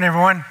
morning, everyone.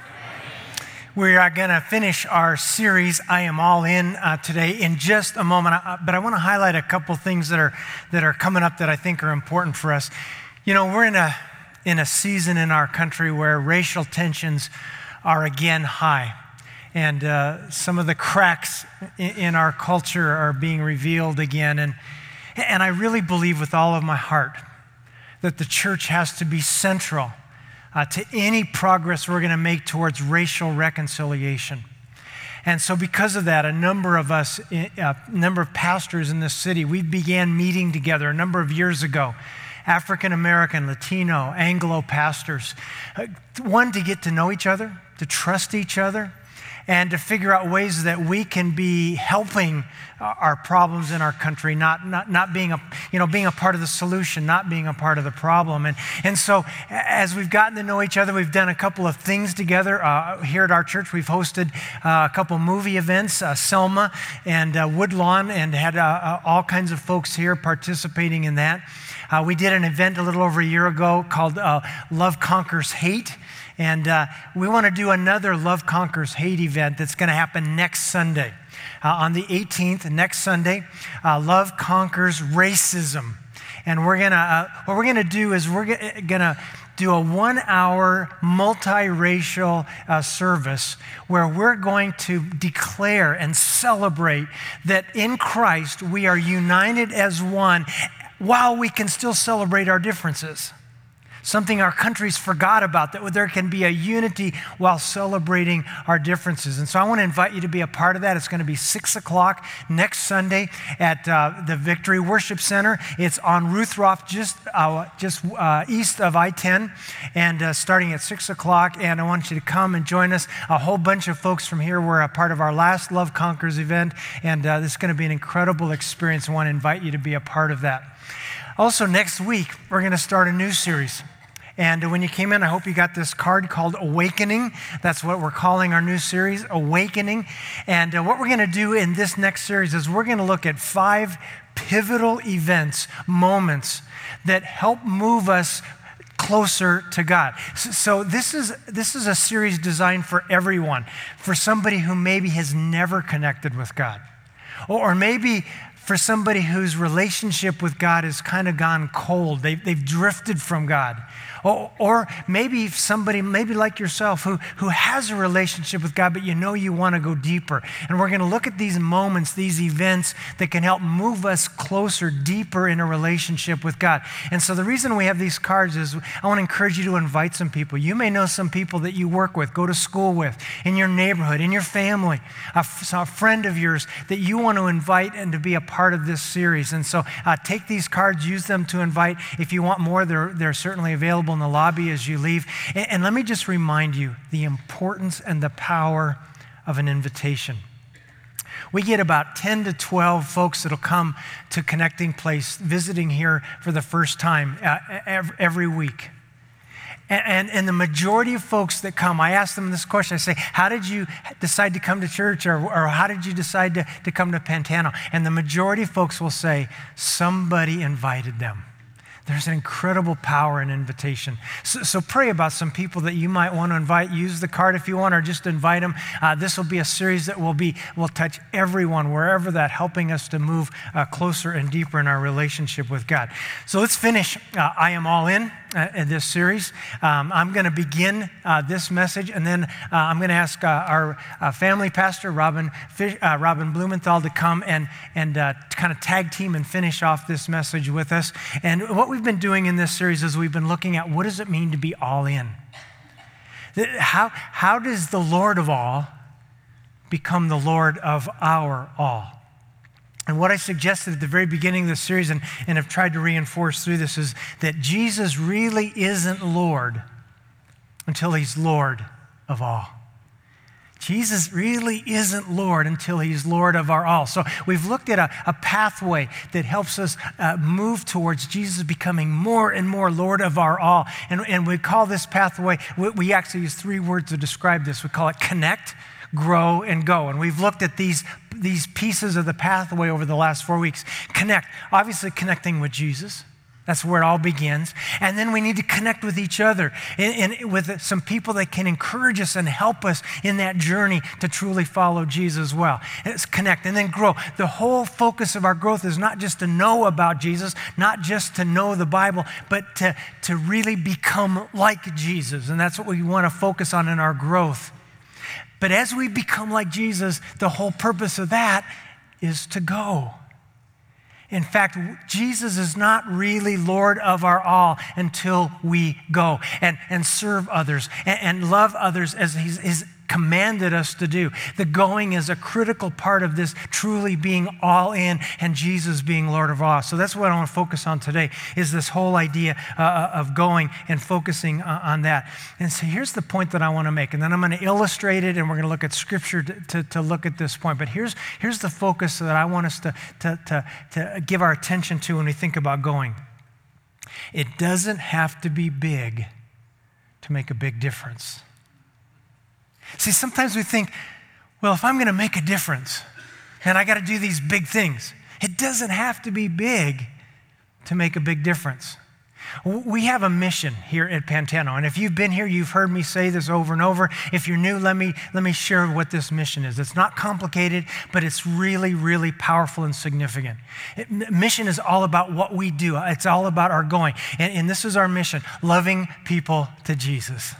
We are going to finish our series, I Am All In, today in just a moment. But I want to highlight a couple things that are coming up that I think are important for us. You know, we're in a season in our country where racial tensions are again high. And some of the cracks in our culture are being revealed again. And I really believe with all of my heart that the church has to be central to any progress we're going to make towards racial reconciliation. And so because of that, a number of us, a number of pastors in this city, we began meeting together a number of years ago. African American, Latino, Anglo pastors. One, to get to know each other, to trust each other, and to figure out ways that we can be helping our problems in our country, not being a part of the solution, not being a part of the problem. And so as we've gotten to know each other, we've done a couple of things together. Here at our church, we've hosted a couple movie events, Selma and Woodlawn, and had all kinds of folks here participating in that. We did an event a little over a year ago called Love Conquers Hate. And we want to do another Love Conquers Hate event that's going to happen next Sunday. On the 18th, next Sunday, Love Conquers Racism. And what we're going to do is we're going to do a 1-hour multiracial service where we're going to declare and celebrate that in Christ we are united as one while we can still celebrate our differences. Something our country's forgot about, that there can be a unity while celebrating our differences. And so I want to invite you to be a part of that. It's going to be 6 o'clock next Sunday at the Victory Worship Center. It's on Ruth Roth, just east of I-10, and starting at 6 o'clock. And I want you to come and join us. A whole bunch of folks from here were a part of our last Love Conquers event, and this is going to be an incredible experience. I want to invite you to be a part of that. Also, next week, we're going to start a new series. And when you came in, I hope you got this card called Awakening. That's what we're calling our new series, Awakening. And what we're going to do in this next series is we're going to look at 5 pivotal events, moments that help move us closer to God. So this is a series designed for everyone, for somebody who maybe has never connected with God, or maybe for somebody whose relationship with God has kind of gone cold. They've drifted from God. Or maybe somebody, maybe like yourself, who has a relationship with God, but you know you want to go deeper. And we're going to look at these moments, these events that can help move us closer, deeper in a relationship with God. And so the reason we have these cards is I want to encourage you to invite some people. You may know some people that you work with, go to school with, in your neighborhood, in your family, a friend of yours that you want to invite and to be a part of this series. And so take these cards, use them to invite. If you want more, they're certainly available in the lobby as you leave. And let me just remind you the importance and the power of an invitation. We get about 10 to 12 folks that'll come to Connecting Place, visiting here for the first time every week. And the majority of folks that come, I ask them this question. I say, how did you decide to come to church, or how did you decide to come to Pantano? And the majority of folks will say, somebody invited them. There's an incredible power in invitation. So pray about some people that you might want to invite. Use the card if you want, or just invite them. This will be a series that will touch everyone, wherever that, helping us to move closer and deeper in our relationship with God. So let's finish I Am All In this series. I'm going to begin this message, and then I'm going to ask our family pastor, Robin Blumenthal, to come and kind of tag team and finish off this message with us. And what we've been doing in this series is we've been looking at what does it mean to be all in? How does the Lord of all become the Lord of our all? And what I suggested at the very beginning of this series and have tried to reinforce through this is that Jesus really isn't Lord until he's Lord of all. Jesus really isn't Lord until he's Lord of our all. So we've looked at a pathway that helps us move towards Jesus becoming more and more Lord of our all. And we call this pathway, we actually use 3 words to describe this. We call it connect, grow, and go. And we've looked at these pieces of the pathway over the last 4 weeks. Connect, obviously connecting with Jesus. That's where it all begins. And then we need to connect with each other and with some people that can encourage us and help us in that journey to truly follow Jesus well. It's connect and then grow. The whole focus of our growth is not just to know about Jesus, not just to know the Bible, but to really become like Jesus. And that's what we want to focus on in our growth. But as we become like Jesus, the whole purpose of that is to go. In fact, Jesus is not really Lord of our all until we go and serve others and love others as He's commanded us to do. The going is a critical part of this truly being all in and Jesus being Lord of all. So that's what I want to focus on today, is this whole idea of going and focusing on that. And so here's the point that I want to make, and then I'm going to illustrate it, and we're going to look at Scripture to look at this point. But here's the focus that I want us to give our attention to when we think about going. It doesn't have to be big to make a big difference. See, sometimes we think, well, if I'm going to make a difference, and I got to do these big things, it doesn't have to be big to make a big difference. We have a mission here at Pantano, and if you've been here, you've heard me say this over and over. If you're new, let me share what this mission is. It's not complicated, but it's really, really powerful and significant. Mission is all about what we do. It's all about our going, and this is our mission: loving people to Jesus.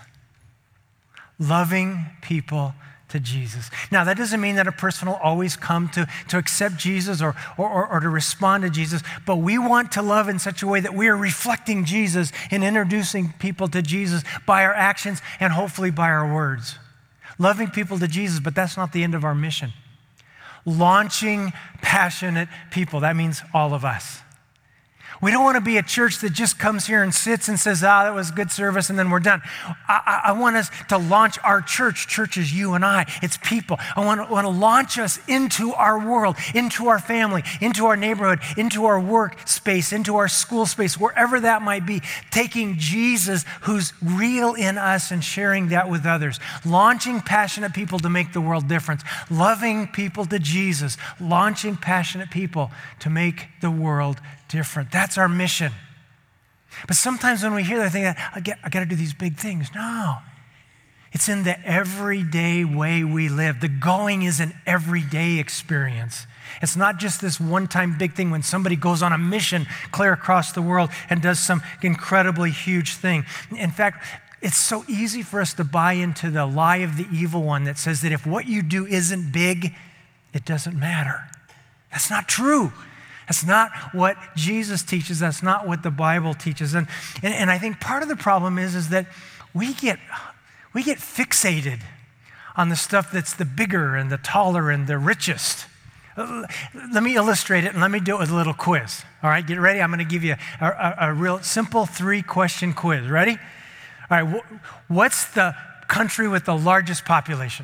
Loving people to Jesus. Now, that doesn't mean that a person will always come to accept Jesus or to respond to Jesus, but we want to love in such a way that we are reflecting Jesus and introducing people to Jesus by our actions and hopefully by our words. Loving people to Jesus, but that's not the end of our mission. Launching passionate people, that means all of us. We don't want to be a church that just comes here and sits and says, that was good service, and then we're done. I want us to launch our church. Church is you and I. It's people. I want to launch us into our world, into our family, into our neighborhood, into our work space, into our school space, wherever that might be, taking Jesus, who's real in us, and sharing that with others. Launching passionate people to make the world different. Loving people to Jesus. Launching passionate people to make the world different. That's our mission. But sometimes when we hear that, I think, I got to do these big things. No. It's in the everyday way we live. The going is an everyday experience. It's not just this one-time big thing when somebody goes on a mission clear across the world and does some incredibly huge thing. In fact, it's so easy for us to buy into the lie of the evil one that says that if what you do isn't big, it doesn't matter. That's not true. That's not what Jesus teaches. That's not what the Bible teaches. And I think part of the problem is that we get fixated on the stuff that's the bigger and the taller and the richest. Let me illustrate it, and let me do it with a little quiz. All right, get ready. I'm going to give you a real simple 3-question quiz. Ready? All right, what's the country with the largest population?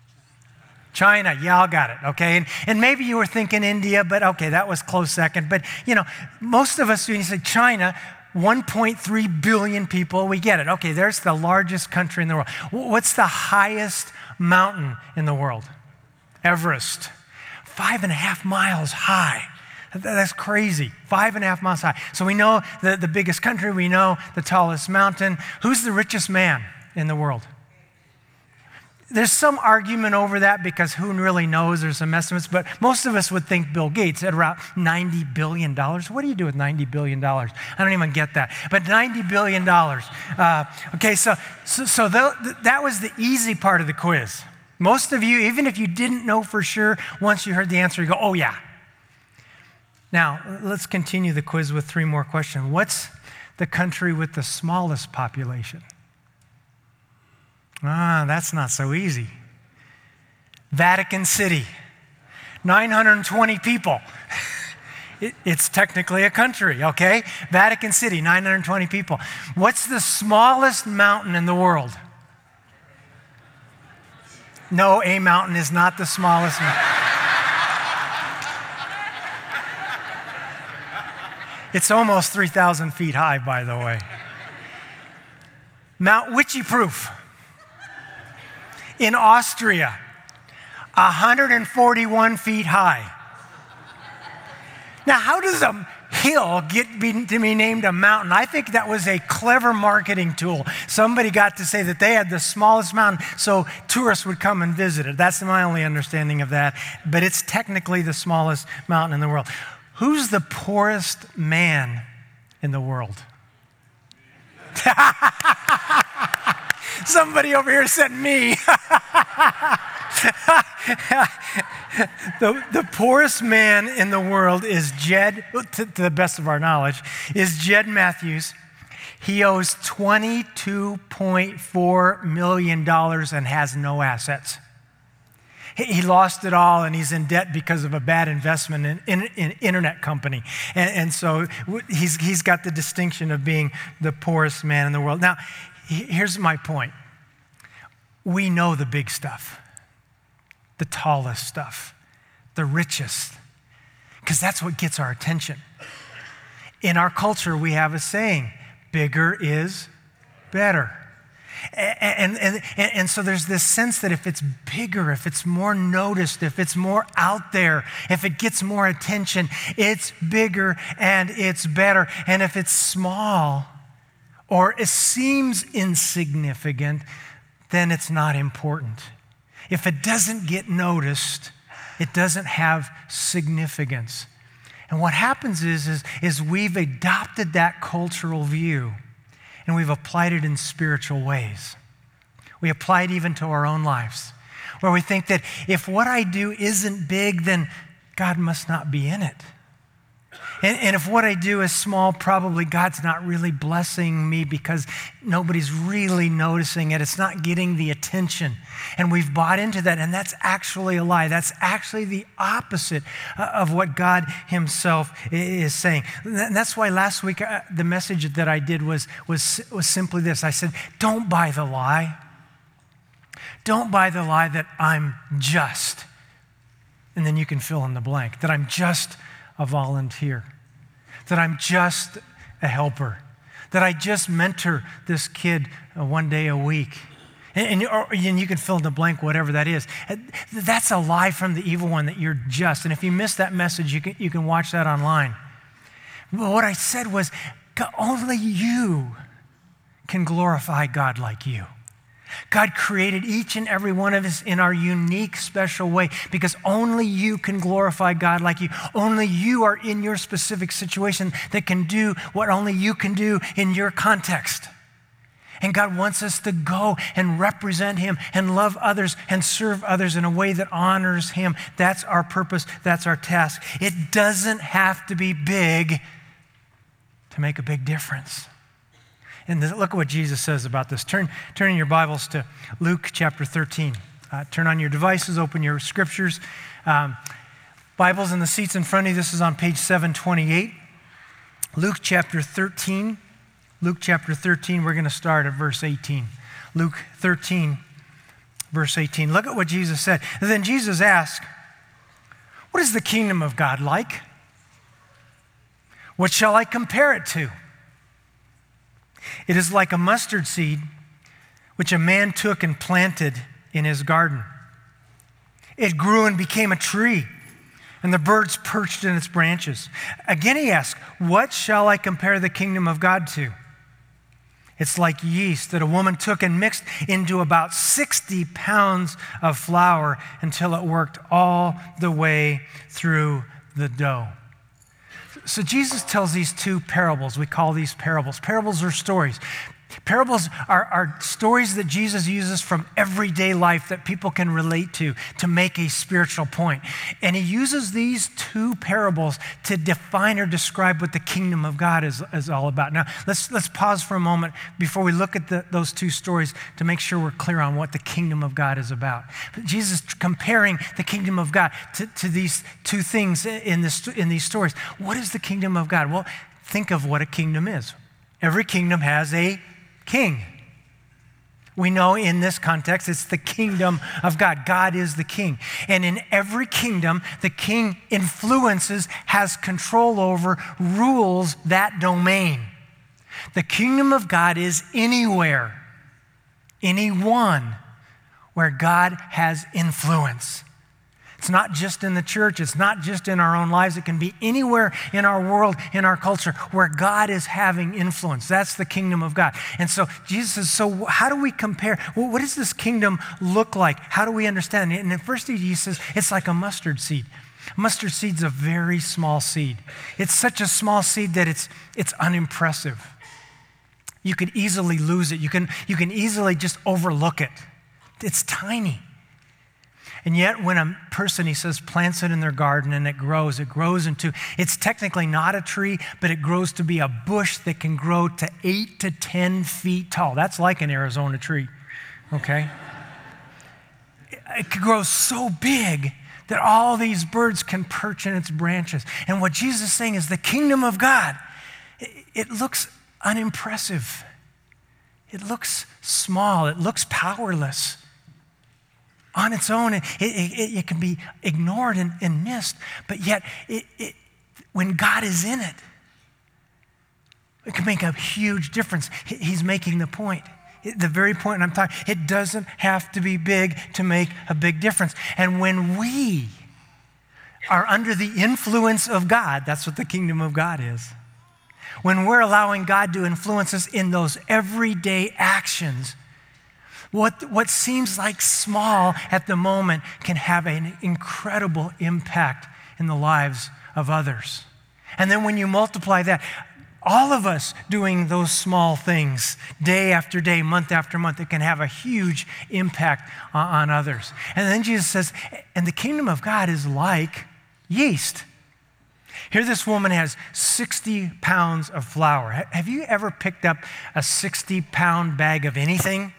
China, y'all got it, okay? And maybe you were thinking India, but okay, that was close second. But, most of us, when you say China, 1.3 billion people, we get it. Okay, there's the largest country in the world. What's the highest mountain in the world? Everest. 5.5 miles high. That's crazy. 5.5 miles high. So we know the biggest country, we know the tallest mountain. Who's the richest man in the world? There's some argument over that because who really knows? There's some estimates, but most of us would think Bill Gates at around $90 billion. What do you do with $90 billion? I don't even get that. But $90 billion. Okay, so that was the easy part of the quiz. Most of you, even if you didn't know for sure, once you heard the answer, you go, oh yeah. Now, let's continue the quiz with 3 more questions. What's the country with the smallest population? That's not so easy. Vatican City, 920 people. It's technically a country, okay? Vatican City, 920 people. What's the smallest mountain in the world? No, a mountain is not the smallest mountain. It's almost 3,000 feet high, by the way. Mount Witchy-Proof in Austria, 141 feet high. Now, how does a hill to be named a mountain. I think that was a clever marketing tool. Somebody got to say that they had the smallest mountain so tourists would come and visit it. That's my only understanding of that. But it's technically the smallest mountain in the world. Who's the poorest man in the world? Somebody over here said me. The poorest man in the world is Jed, to the best of our knowledge, is Jed Matthews. He owes $22.4 million and has no assets. He lost it all and he's in debt because of a bad investment in an internet company. And so he's got the distinction of being the poorest man in the world. Now, here's my point. We know the big stuff, the tallest stuff, the richest, because that's what gets our attention. In our culture, we have a saying, bigger is better. And so there's this sense that if it's bigger, if it's more noticed, if it's more out there, if it gets more attention, it's bigger and it's better. And if it's small or it seems insignificant, then it's not important. If it doesn't get noticed, it doesn't have significance. And what happens is we've adopted that cultural view and we've applied it in spiritual ways. We apply it even to our own lives, where we think that if what I do isn't big, then God must not be in it. And if what I do is small, probably God's not really blessing me because nobody's really noticing it. It's not getting the attention. And we've bought into that, and that's actually a lie. That's actually the opposite of what God himself is saying. And that's why last week the message that I did was simply this. I said, don't buy the lie. Don't buy the lie that I'm just. And then you can fill in the blank, that I'm just a volunteer, that I'm just a helper, that I just mentor this kid one day a week. And you can fill in the blank, whatever that is. That's a lie from the evil one, that you're just. And if you missed that message, you can watch that online. But what I said was, only you can glorify God like you. God created each and every one of us in our unique, special way because only you can glorify God like you. Only you are in your specific situation that can do what only you can do in your context. And God wants us to go and represent him and love others and serve others in a way that honors him. That's our purpose. That's our task. It doesn't have to be big to make a big difference. And look at what Jesus says about this. Turn in your Bibles to Luke chapter 13. Turn on your devices, open your scriptures. Bibles in the seats in front of you. This is on page 728. Luke chapter 13. Luke chapter 13, we're going to start at verse 18. Luke 13, verse 18. Look at what Jesus said. And then Jesus asked, what is the kingdom of God like? What shall I compare it to? It is like a mustard seed, which a man took and planted in his garden. It grew and became a tree, and the birds perched in its branches. Again he asked, what shall I compare the kingdom of God to? It's like yeast that a woman took and mixed into about 60 pounds of flour until it worked all the way through the dough. So Jesus tells these two parables. We call these parables. Parables are stories. Parables are stories that Jesus uses from everyday life that people can relate to make a spiritual point. And he uses these two parables to define or describe what the kingdom of God is all about. Now, let's pause for a moment before we look at those two stories to make sure we're clear on what the kingdom of God is about. But Jesus comparing the kingdom of God to these two things in these stories. What is the kingdom of God? Well, think of what a kingdom is. Every kingdom has a king. We know in this context, it's the kingdom of God. God is the king. And in every kingdom, the king influences, has control over, rules that domain. The kingdom of God is anywhere, anyone where God has influence. It's not just in the church. It's not just in our own lives. It can be anywhere in our world, in our culture, where God is having influence. That's the kingdom of God. And so Jesus says, so how do we compare? Well, what does this kingdom look like? How do we understand it? And at first he says, it's like a mustard seed. Mustard seed's a very small seed. It's such a small seed that it's unimpressive. You could easily lose it. You can easily just overlook it. It's tiny. And yet when a person, he says, plants it in their garden and it grows into, it's technically not a tree, but it grows to be a bush that can grow to 8 to 10 feet tall. That's like an Arizona tree, okay? It can grow so big that all these birds can perch in its branches. And what Jesus is saying is the kingdom of God, it looks unimpressive. It looks small. It looks powerless. On its own, it can be ignored and missed, but yet when God is in it, it can make a huge difference. He's making the point. The very point I'm talking, it doesn't have to be big to make a big difference. And when we are under the influence of God, that's what the kingdom of God is. When we're allowing God to influence us in those everyday actions, what seems like small at the moment can have an incredible impact in the lives of others. And then when you multiply that, all of us doing those small things day after day, month after month, it can have a huge impact on others. And then Jesus says, and the kingdom of God is like yeast. Here this woman has 60 pounds of flour. Have you ever picked up a 60-pound bag of anything?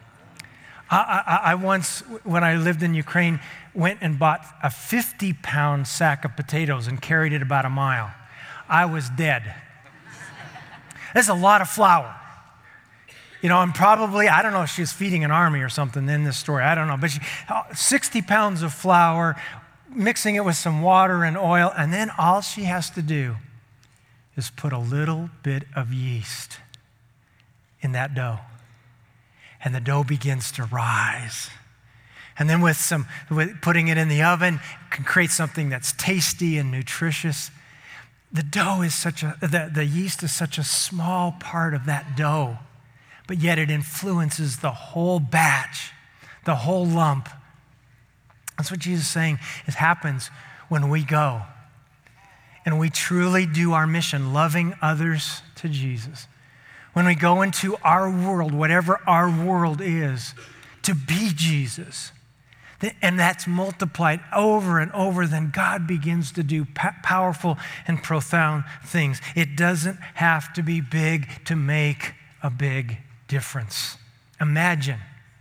I once, when I lived in Ukraine, went and bought a 50-pound sack of potatoes and carried it about a mile. I was dead. That's a lot of flour. You know, and probably, I don't know if she was feeding an army or something in this story. I don't know. But 60 pounds of flour, mixing it with some water and oil, and then all she has to do is put a little bit of yeast in that dough. And the dough begins to rise. And then with putting it in the oven, can create something that's tasty and nutritious. The dough is the yeast is such a small part of that dough, but yet it influences the whole batch, the whole lump. That's what Jesus is saying happens when we go and we truly do our mission, loving others to Jesus. When we go into our world, whatever our world is, to be Jesus, and that's multiplied over and over, then God begins to do powerful and profound things. It doesn't have to be big to make a big difference. Imagine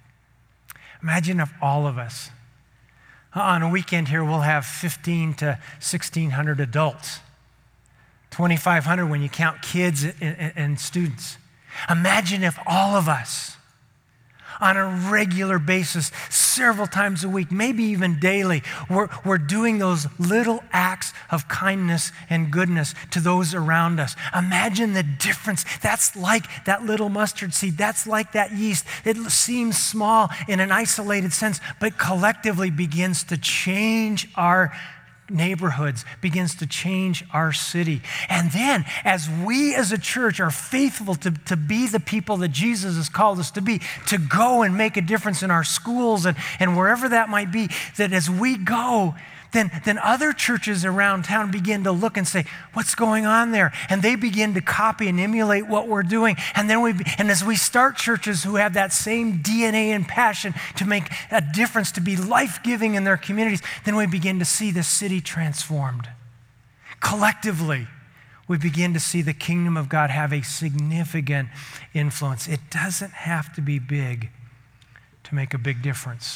if all of us, on a weekend here, we'll have 15 to 1,600 adults, 2,500 when you count kids and students. Imagine if all of us, on a regular basis, several times a week, maybe even daily, we're doing those little acts of kindness and goodness to those around us. Imagine the difference. That's like that little mustard seed. That's like that yeast. It seems small in an isolated sense, but collectively begins to change our neighborhoods, begins to change our city. And then as we as a church are faithful to be the people that Jesus has called us to be, to go and make a difference in our schools and wherever that might be, that as we go, then other churches around town begin to look and say, what's going on there? And they begin to copy and emulate what we're doing. And as we start churches who have that same DNA and passion to make a difference, to be life-giving in their communities, then we begin to see the city transformed. Collectively, we begin to see the kingdom of God have a significant influence. It doesn't have to be big to make a big difference.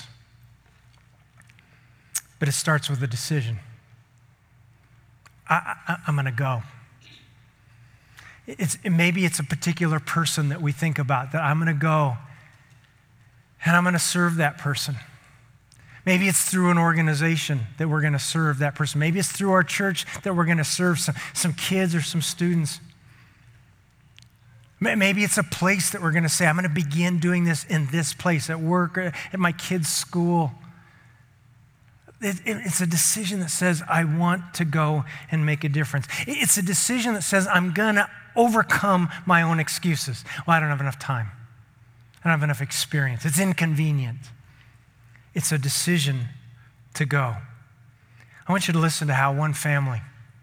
But it starts with a decision. I'm going to go. Maybe it's a particular person that we think about, that I'm going to go and I'm going to serve that person. Maybe it's through an organization that we're going to serve that person. Maybe it's through our church that we're going to serve some kids or some students. Maybe it's a place that we're going to say, I'm going to begin doing this in this place, at work, at my kids' school. It's a decision that says, I want to go and make a difference. It's a decision that says, I'm going to overcome my own excuses. Well, I don't have enough time. I don't have enough experience. It's inconvenient. It's a decision to go. I want you to listen to how one family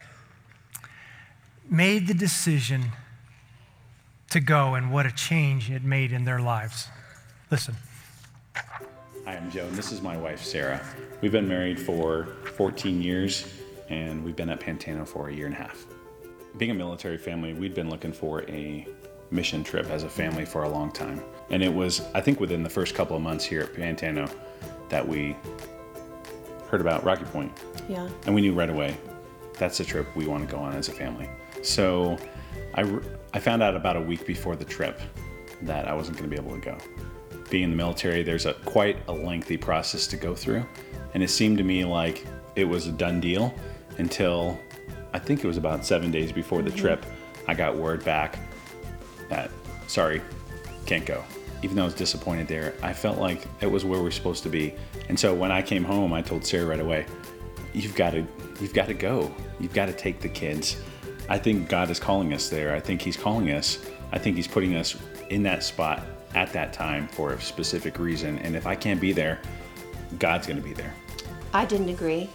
made the decision to go and what a change it made in their lives. Listen. Hi, I'm Joe, and this is my wife, Sarah. We've been married for 14 years, and we've been at Pantano for 1.5 years. Being a military family, we'd been looking for a mission trip as a family for a long time. And it was, I think, within the first couple of months here at Pantano that we heard about Rocky Point. Yeah. And we knew right away, that's the trip we want to go on as a family. So I found out about a week before the trip that I wasn't going to be able to go. Being in the military, there's quite a lengthy process to go through. And it seemed to me like it was a done deal until I think it was about 7 days before the trip, I got word back that, sorry, can't go. Even though I was disappointed there, I felt like it was where we're supposed to be. And so when I came home, I told Sarah right away, you've got to go. You've got to take the kids. I think God is calling us there. I think he's calling us. I think he's putting us in that spot at that time for a specific reason. And if I can't be there, God's going to be there. I didn't agree.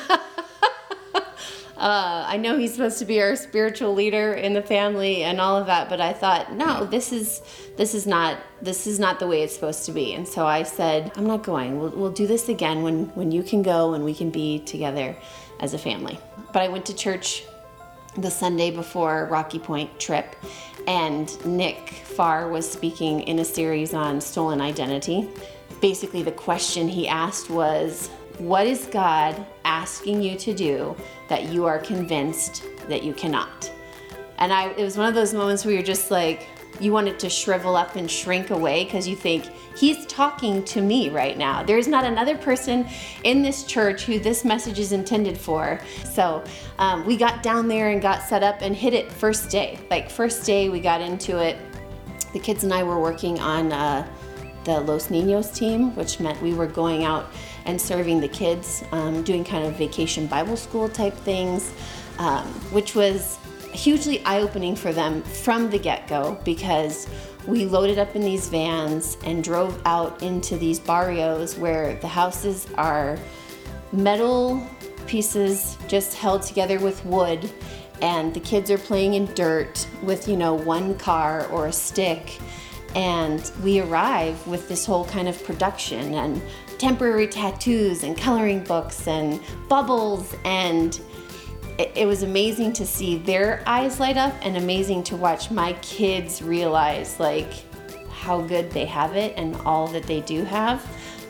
I know he's supposed to be our spiritual leader in the family and all of that, but I thought, no, this is not the way it's supposed to be. And so I said, I'm not going. We'll do this again when you can go and we can be together as a family. But I went to church the Sunday before Rocky Point trip, and Nick Farr was speaking in a series on stolen identity. Basically, the question he asked was, what is God asking you to do that you are convinced that you cannot? And it was one of those moments where you're just like, you wanted to shrivel up and shrink away because you think, he's talking to me right now. There's not another person in this church who this message is intended for. So we got down there and got set up and hit it first day. Like first day we got into it. The kids and I were working on the Los Niños team, which meant we were going out and serving the kids, doing kind of vacation Bible school type things, which was hugely eye-opening for them from the get-go, because we loaded up in these vans and drove out into these barrios where the houses are metal pieces just held together with wood, and the kids are playing in dirt with, one car or a stick. And we arrive with this whole kind of production and temporary tattoos and coloring books and bubbles, and it was amazing to see their eyes light up and amazing to watch my kids realize like how good they have it and all that they do have.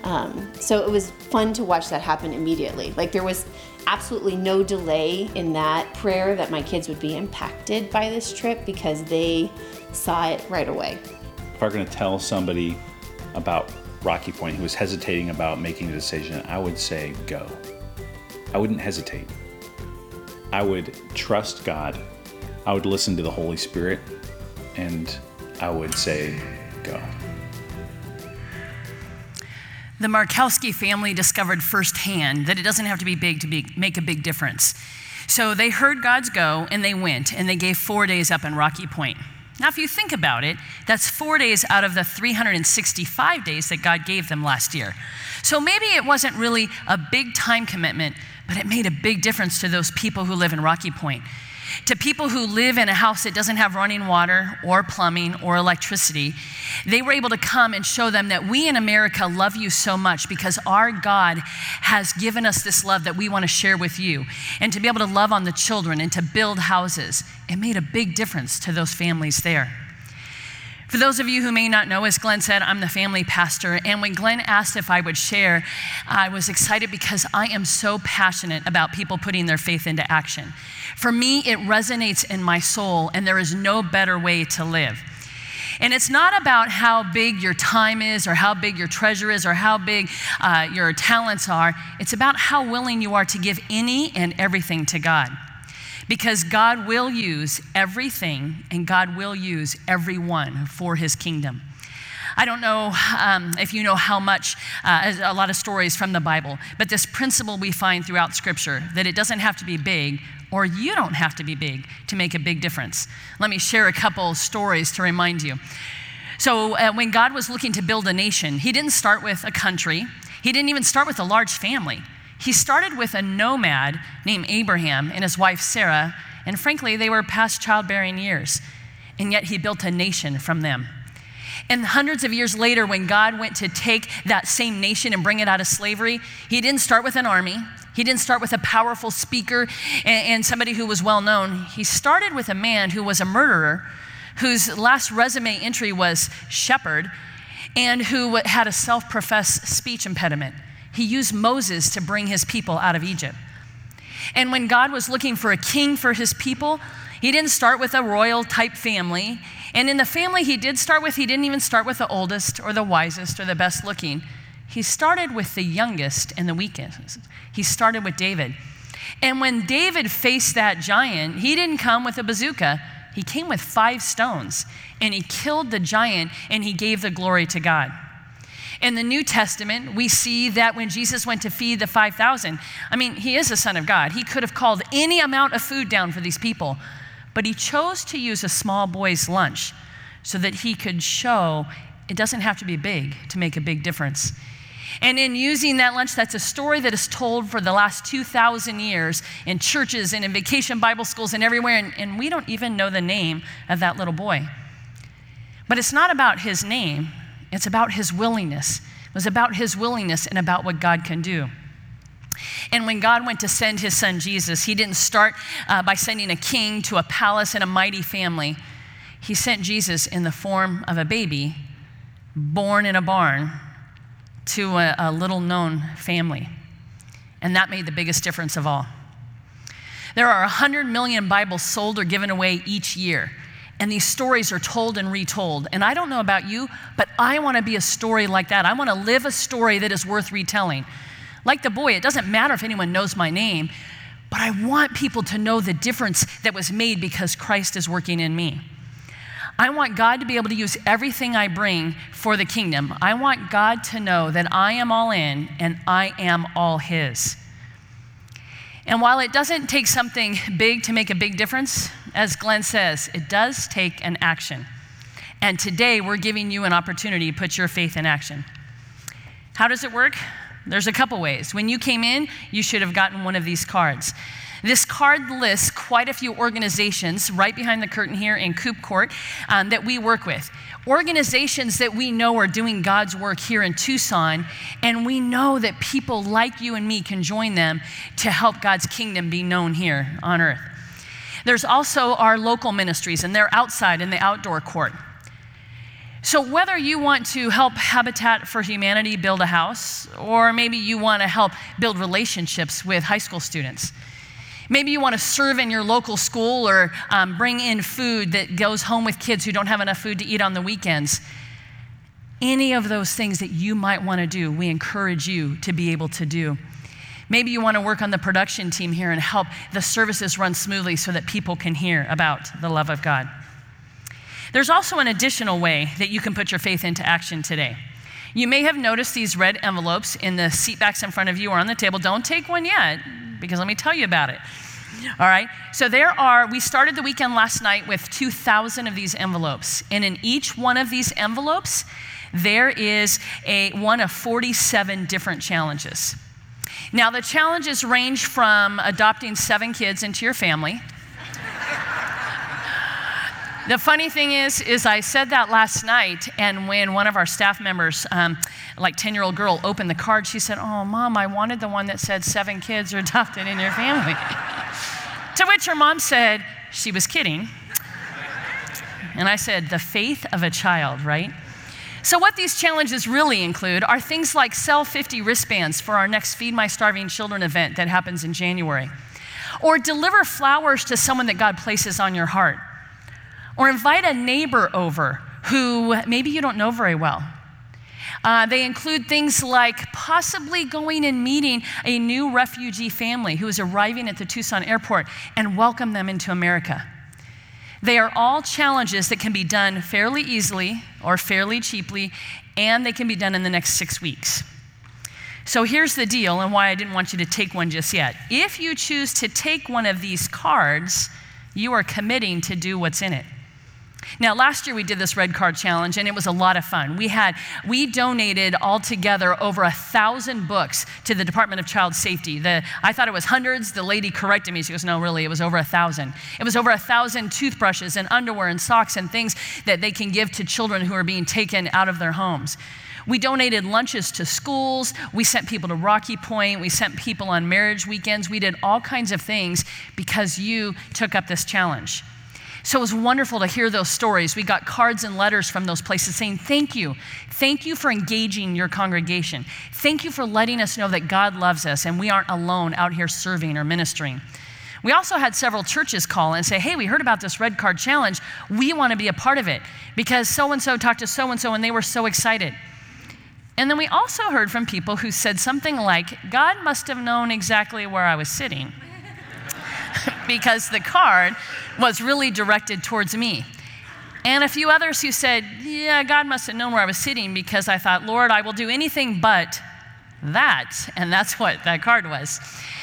So it was fun to watch that happen immediately. Like there was absolutely no delay in that prayer that my kids would be impacted by this trip because they saw it right away. If I were going to tell somebody about Rocky Point who was hesitating about making a decision, I would say go. I wouldn't hesitate. I would trust God. I would listen to the Holy Spirit, and I would say go. The Markowski family discovered firsthand that it doesn't have to be big to make a big difference. So they heard God's go, and they went, and they gave 4 days up in Rocky Point. Now, if you think about it, that's 4 days out of the 365 days that God gave them last year. So maybe it wasn't really a big time commitment, but it made a big difference to those people who live in Rocky Point. To people who live in a house that doesn't have running water or plumbing or electricity, they were able to come and show them that we in America love you so much because our God has given us this love that we want to share with you. And to be able to love on the children and to build houses, it made a big difference to those families there. For those of you who may not know, as Glenn said, I'm the family pastor. And when Glenn asked if I would share, I was excited because I am so passionate about people putting their faith into action. For me, it resonates in my soul, and there is no better way to live. And it's not about how big your time is or how big your treasure is or how big your talents are. It's about how willing you are to give any and everything to God. Because God will use everything and God will use everyone for his kingdom. I don't know if you know how much, a lot of stories from the Bible, but this principle we find throughout Scripture, that it doesn't have to be big, or you don't have to be big to make a big difference. Let me share a couple stories to remind you. So when God was looking to build a nation, he didn't start with a country. He didn't even start with a large family. He started with a nomad named Abraham and his wife Sarah, and frankly, they were past childbearing years, and yet he built a nation from them. And hundreds of years later, when God went to take that same nation and bring it out of slavery, he didn't start with an army. He didn't start with a powerful speaker and somebody who was well known. He started with a man who was a murderer, whose last resume entry was shepherd, and who had a self-professed speech impediment. He used Moses to bring his people out of Egypt. And when God was looking for a king for his people, he didn't start with a royal type family. And in the family he didn't even start with the oldest or the wisest or the best looking. He started with the youngest and the weakest. He started with David. And when David faced that giant, he didn't come with a bazooka. He came with 5 stones, and he killed the giant, and he gave the glory to God. In the New Testament, we see that when Jesus went to feed the 5,000, he is the Son of God. He could have called any amount of food down for these people, but he chose to use a small boy's lunch so that he could show it doesn't have to be big to make a big difference. And in using that lunch, that's a story that is told for the last 2,000 years in churches and in vacation Bible schools and everywhere, and we don't even know the name of that little boy. But it's not about his name, it's about his willingness. It was about his willingness and about what God can do. And when God went to send his son Jesus, he didn't start by sending a king to a palace and a mighty family. He sent Jesus in the form of a baby born in a barn to a little-known family. And that made the biggest difference of all. There are 100 million Bibles sold or given away each year. And these stories are told and retold. And I don't know about you, but I want to be a story like that. I want to live a story that is worth retelling. Like the boy, it doesn't matter if anyone knows my name, but I want people to know the difference that was made because Christ is working in me. I want God to be able to use everything I bring for the kingdom. I want God to know that I am all in and I am all his. And while it doesn't take something big to make a big difference, as Glenn says, it does take an action. And today we're giving you an opportunity to put your faith in action. How does it work? There's a couple ways. When you came in, you should have gotten one of these cards. This card lists quite a few organizations right behind the curtain here in Coop Court that we work with. Organizations that we know are doing God's work here in Tucson, and we know that people like you and me can join them to help God's kingdom be known here on earth. There's also our local ministries, and they're outside in the outdoor court. So whether you want to help Habitat for Humanity build a house, or maybe you want to help build relationships with high school students, maybe you want to serve in your local school or bring in food that goes home with kids who don't have enough food to eat on the weekends. Any of those things that you might want to do, we encourage you to be able to do. Maybe you want to work on the production team here and help the services run smoothly so that people can hear about the love of God. There's also an additional way that you can put your faith into action today. You may have noticed these red envelopes in the seat backs in front of you or on the table. Don't take one yet, because let me tell you about it. All right, so we started the weekend last night with 2,000 of these envelopes. And in each one of these envelopes, there is one of 47 different challenges. Now, the challenges range from adopting 7 kids into your family. The funny thing is I said that last night, and when one of our staff members, like 10-year-old girl, opened the card, she said, "Oh, Mom, I wanted the one that said 7 kids are adopted in your family." To which her mom said she was kidding. And I said, the faith of a child, right? So what these challenges really include are things like sell 50 wristbands for our next Feed My Starving Children event that happens in January, or deliver flowers to someone that God places on your heart, or invite a neighbor over who maybe you don't know very well. They include things like possibly going and meeting a new refugee family who is arriving at the Tucson airport and welcome them into America. They are all challenges that can be done fairly easily or fairly cheaply, and they can be done in the next 6 weeks. So here's the deal, and why I didn't want you to take one just yet. If you choose to take one of these cards, you are committing to do what's in it. Now, last year we did this red card challenge, and it was a lot of fun. We donated altogether over 1,000 books to the Department of Child Safety. I thought it was hundreds. The lady corrected me. She goes, no, really, it was over 1,000. It was over 1,000 toothbrushes and underwear and socks and things that they can give to children who are being taken out of their homes. We donated lunches to schools. We sent people to Rocky Point. We sent people on marriage weekends. We did all kinds of things because you took up this challenge. So it was wonderful to hear those stories. We got cards and letters from those places saying, thank you. Thank you for engaging your congregation. Thank you for letting us know that God loves us and we aren't alone out here serving or ministering. We also had several churches call and say, hey, we heard about this red card challenge. We want to be a part of it because so-and-so talked to so-and-so and they were so excited. And then we also heard from people who said something like, God must have known exactly where I was sitting because the card was really directed towards me. And a few others who said, yeah, God must have known where I was sitting because I thought, Lord, I will do anything but that. And that's what that card was.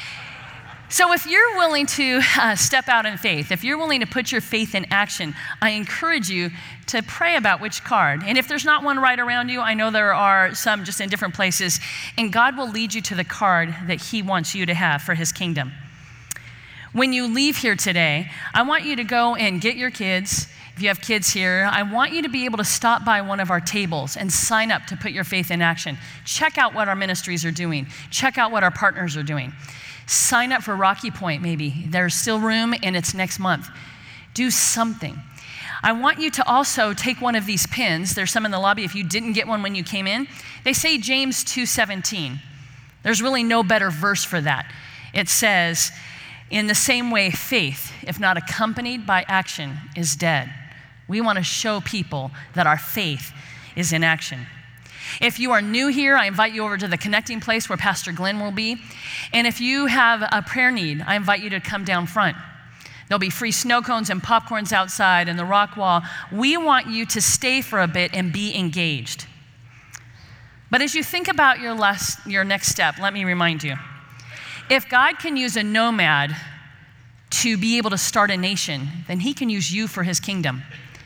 So if you're willing to step out in faith, if you're willing to put your faith in action, I encourage you to pray about which card. And if there's not one right around you, I know there are some just in different places, and God will lead you to the card that He wants you to have for His kingdom. When you leave here today, I want you to go and get your kids. If you have kids here, I want you to be able to stop by one of our tables and sign up to put your faith in action. Check out what our ministries are doing. Check out what our partners are doing. Sign up for Rocky Point, maybe. There's still room, and it's next month. Do something. I want you to also take one of these pins. There's some in the lobby. If you didn't get one when you came in, they say James 2:17. There's really no better verse for that. It says, in the same way, faith, if not accompanied by action, is dead. We want to show people that our faith is in action. If you are new here, I invite you over to the connecting place where Pastor Glenn will be. And if you have a prayer need, I invite you to come down front. There'll be free snow cones and popcorns outside and the rock wall. We want you to stay for a bit and be engaged. But as you think about your next step, let me remind you, if God can use a nomad to be able to start a nation, then He can use you for His kingdom.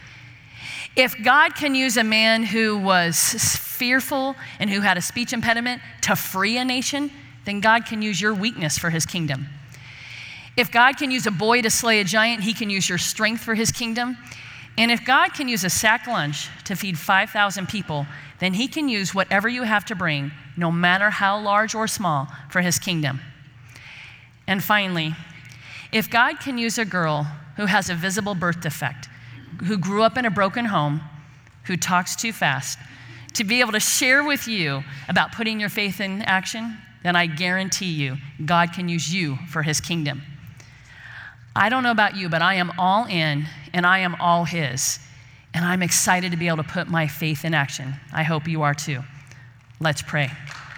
If God can use a man who was fearful and who had a speech impediment to free a nation, then God can use your weakness for His kingdom. If God can use a boy to slay a giant, He can use your strength for His kingdom. And if God can use a sack lunch to feed 5,000 people, then He can use whatever you have to bring, no matter how large or small, for His kingdom. And finally, if God can use a girl who has a visible birth defect, who grew up in a broken home, who talks too fast, to be able to share with you about putting your faith in action, then I guarantee you, God can use you for His kingdom. I don't know about you, but I am all in and I am all His. And I'm excited to be able to put my faith in action. I hope you are too. Let's pray.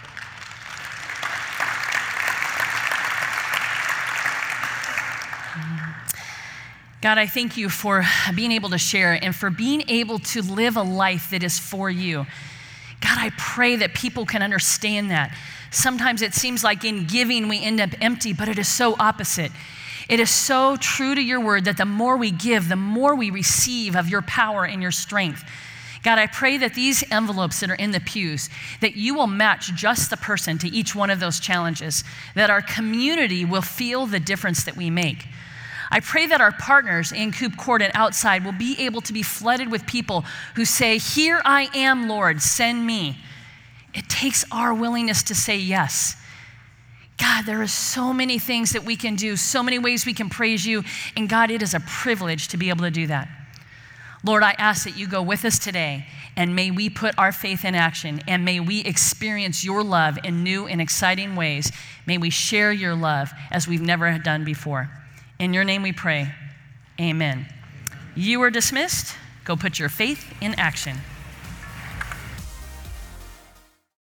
God, I thank you for being able to share and for being able to live a life that is for you. God, I pray that people can understand that. Sometimes it seems like in giving we end up empty, but it is so opposite. It is so true to your word that the more we give, the more we receive of your power and your strength. God, I pray that these envelopes that are in the pews, that you will match just the person to each one of those challenges, that our community will feel the difference that we make. I pray that our partners in Coop Court and outside will be able to be flooded with people who say, here I am, Lord, send me. It takes our willingness to say yes. God, there are so many things that we can do, so many ways we can praise you, and God, it is a privilege to be able to do that. Lord, I ask that you go with us today, and may we put our faith in action, and may we experience your love in new and exciting ways. May we share your love as we've never done before. In your name we pray, amen. You are dismissed. Go put your faith in action.